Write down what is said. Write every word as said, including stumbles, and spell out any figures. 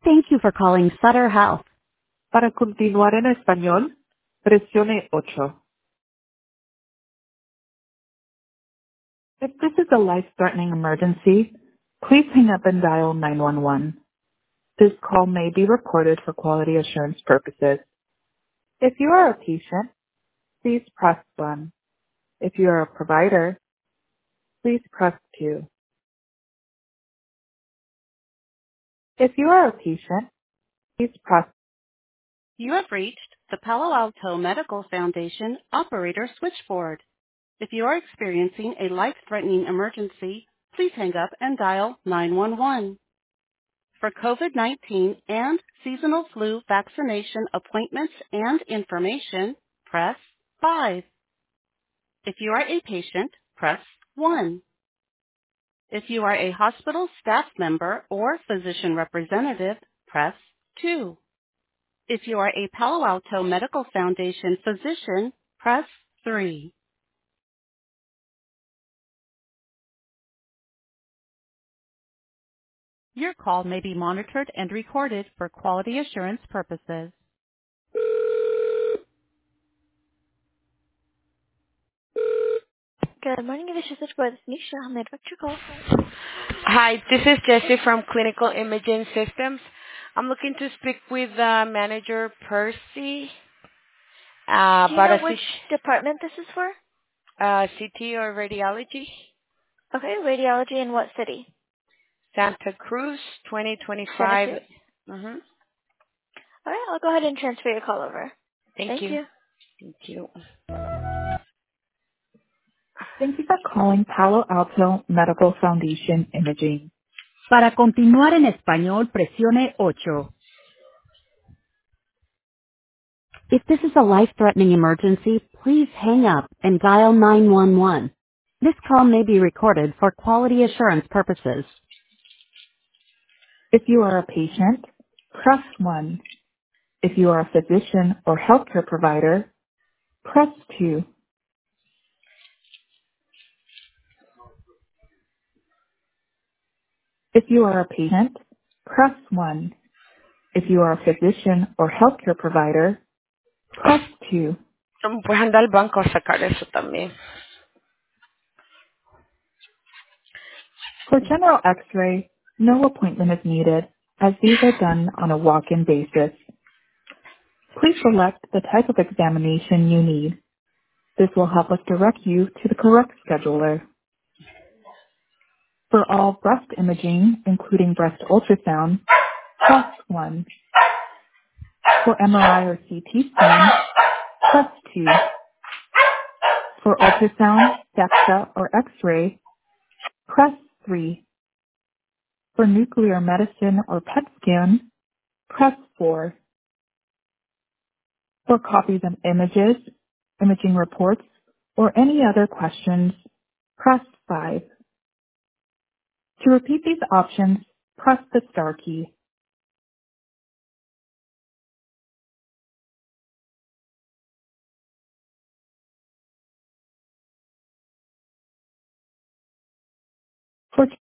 Thank you for calling Sutter Health. Para continuar en español, presione ocho. If this is a life-threatening emergency, please hang up and dial nine one one. This call may be recorded for quality assurance purposes. If you are a patient, please press one. If you are a provider, please press two. If you are a patient, please press. You have reached the Palo Alto Medical Foundation operator switchboard. If you are experiencing a life-threatening emergency, please hang up and dial nine one one. For COVID nineteen and seasonal flu vaccination appointments and information, press five. If you are a patient, press one. If you are a hospital staff member or physician representative, press two. If you are a Palo Alto Medical Foundation physician, press three. Your call may be monitored and recorded for quality assurance purposes. Good morning, this is Switchboard. This is Nisha. How may I direct your call? Hi, this is Jessie from Clinical Imaging Systems. I'm looking to speak with uh, Manager Percy uh, Do you about know a which C- department this is for? uh, C T or radiology. Okay, radiology in what city? Santa Cruz, Santa twenty twenty-five. Cruz. Mm-hmm. All right, I'll go ahead and transfer your call over. Thank Thank you. you. Thank you. Thank you for calling Palo Alto Medical Foundation Imaging. Para continuar en español, presione ocho. If this is a life-threatening emergency, please hang up and dial nine one one. This call may be recorded for quality assurance purposes. If you are a patient, press one. If you are a physician or healthcare provider, press two. If you are a patient, press one. If you are a physician or healthcare provider, press two. Puedes andar al banco a sacar eso también. For general x-ray, no appointment is needed as these are done on a walk-in basis. Please select the type of examination you need. This will help us direct you to the correct scheduler. For all breast imaging, including breast ultrasound, press one. For M R I or C T scan, press two. For ultrasound, DEXA, or X-ray, press three. For nuclear medicine or P E T scan, press four. For copies of images, imaging reports, or any other questions, press five. To repeat these options, press the star key. For